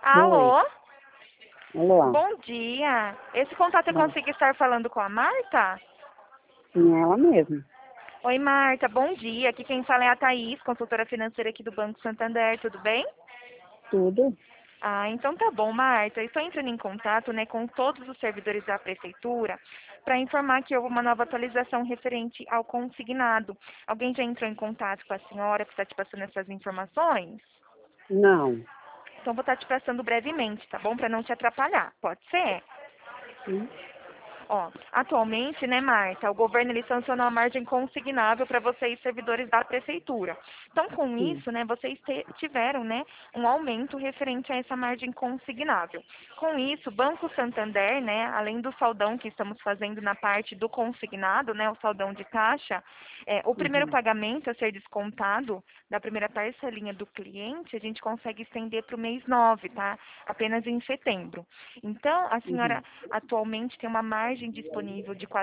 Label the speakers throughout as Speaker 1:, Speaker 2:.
Speaker 1: Oi,
Speaker 2: Alô?
Speaker 1: alô,
Speaker 2: Bom dia. Esse contato eu
Speaker 1: bom,
Speaker 2: consigo estar falando com a Marta?
Speaker 1: sim, é ela mesma,
Speaker 2: Oi, Marta, bom dia. Aqui quem fala é a Thaís, consultora financeira aqui do Banco Santander, tudo bem?
Speaker 1: tudo?
Speaker 2: Ah, então tá bom, Marta. Eu estou entrando em contato, né, com todos os servidores da prefeitura para informar que houve uma nova atualização referente ao consignado. Alguém já entrou em contato com a senhora que está te passando essas informações?
Speaker 1: Não,
Speaker 2: Então vou estar te passando brevemente, tá bom? Para não te atrapalhar. Pode ser?
Speaker 1: sim,
Speaker 2: Ó, atualmente, né, Marta, o governo ele sancionou a margem consignável para vocês, servidores da prefeitura. Então, com
Speaker 1: sim,
Speaker 2: isso, né, vocês tiveram, né, um aumento referente a essa margem consignável. Com isso, o Banco Santander, né, além do saldão que estamos fazendo na parte do consignado, né, o saldão de taxa, o primeiro
Speaker 1: uhum,
Speaker 2: pagamento a ser descontado da primeira parcelinha do cliente, a gente consegue estender para o mês 9, tá? Apenas em setembro. Então, a senhora
Speaker 1: uhum,
Speaker 2: atualmente tem uma margem disponível de R$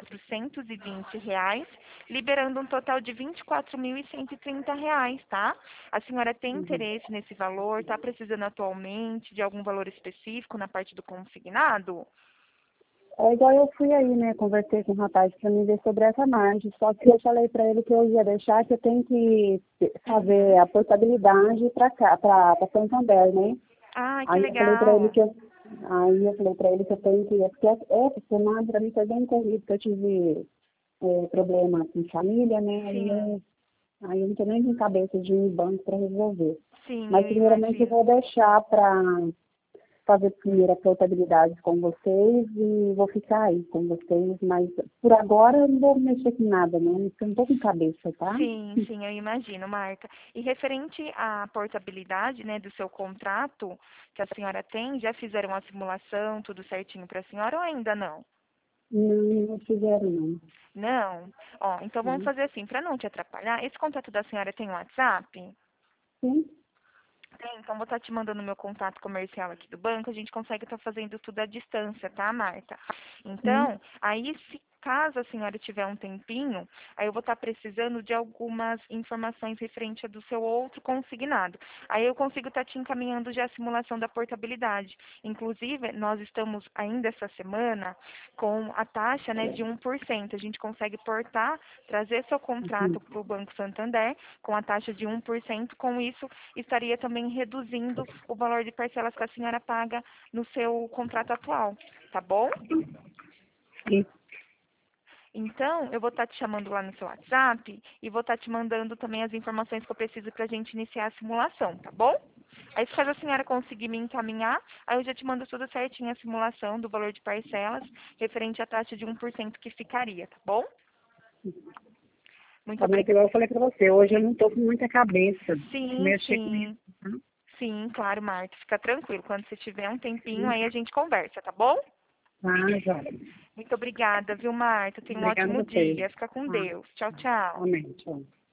Speaker 2: 420, liberando um total de R$ 24.130, tá? A senhora tem
Speaker 1: uhum.
Speaker 2: interesse nesse valor? Está precisando atualmente de algum valor específico na parte do consignado?
Speaker 1: É igual eu fui aí, né, conversei com o rapaz para me ver sobre essa margem, só que eu falei para ele que eu ia deixar, que eu tenho que fazer
Speaker 2: Uhum.
Speaker 1: a portabilidade para cá, para Santander, né?
Speaker 2: Ah, que
Speaker 1: Aí eu falei para ele
Speaker 2: legal.
Speaker 1: que eu, aí eu falei para ele que eu tenho que, porque essa semana para mim foi bem corrido, porque eu tive problema com família, né?
Speaker 2: Sim,
Speaker 1: Aí eu não tenho nem com cabeça de ir no banco para resolver.
Speaker 2: sim,
Speaker 1: Mas
Speaker 2: eu
Speaker 1: primeiramente eu
Speaker 2: imagino.
Speaker 1: vou deixar para fazer primeiro a portabilidade com vocês e vou ficar aí com vocês, mas por agora eu não vou mexer com nada, né? Porque eu não estou com cabeça, tá?
Speaker 2: Sim, sim, eu imagino, Marta. E referente à portabilidade, né, do seu contrato que a senhora tem, já fizeram a simulação, tudo certinho para a senhora ou ainda não?
Speaker 1: Não, não fizeram não.
Speaker 2: Não? Ó, então vamos
Speaker 1: Sim,
Speaker 2: fazer assim, para não te atrapalhar, esse contrato da senhora tem WhatsApp?
Speaker 1: sim,
Speaker 2: Tem, então vou estar te mandando o meu contato comercial aqui do banco, a gente consegue estar fazendo tudo à distância, tá, Marta?
Speaker 1: sim.
Speaker 2: Então, aí se caso a senhora tiver um tempinho, aí eu vou estar precisando de algumas informações referente a do seu outro consignado. Aí eu consigo estar te encaminhando já a simulação da portabilidade. Inclusive, nós estamos ainda essa semana com a taxa, né, de 1%. A gente consegue portar, trazer seu
Speaker 1: Uhum.
Speaker 2: contrato para o Banco Santander com a taxa de 1%. Com isso, estaria também reduzindo o valor de parcelas que a senhora paga no seu contrato atual, tá bom?
Speaker 1: Sim.
Speaker 2: Então, eu vou estar te chamando lá no seu WhatsApp e vou estar te mandando também as informações que eu preciso para a gente iniciar a simulação, tá bom? Aí, se caso a senhora conseguir me encaminhar, aí eu já te mando tudo certinho a simulação do valor de parcelas referente à taxa de 1% que ficaria, tá bom? Muito
Speaker 1: Mas
Speaker 2: obrigada.
Speaker 1: igual eu falei para você, hoje eu não estou com muita cabeça de
Speaker 2: Sim,
Speaker 1: mexer com isso,
Speaker 2: sim.
Speaker 1: tá?
Speaker 2: Sim, claro, Marta. Fica tranquilo. Quando você tiver um tempinho,
Speaker 1: Sim.
Speaker 2: aí a gente conversa, tá bom?
Speaker 1: Tá, já.
Speaker 2: Muito obrigada, viu, Marta? Tenha um
Speaker 1: Obrigada a
Speaker 2: ótimo
Speaker 1: vocês.
Speaker 2: dia. Fica com
Speaker 1: Tá.
Speaker 2: Deus. Tchau, tchau.
Speaker 1: Amém. Tchau.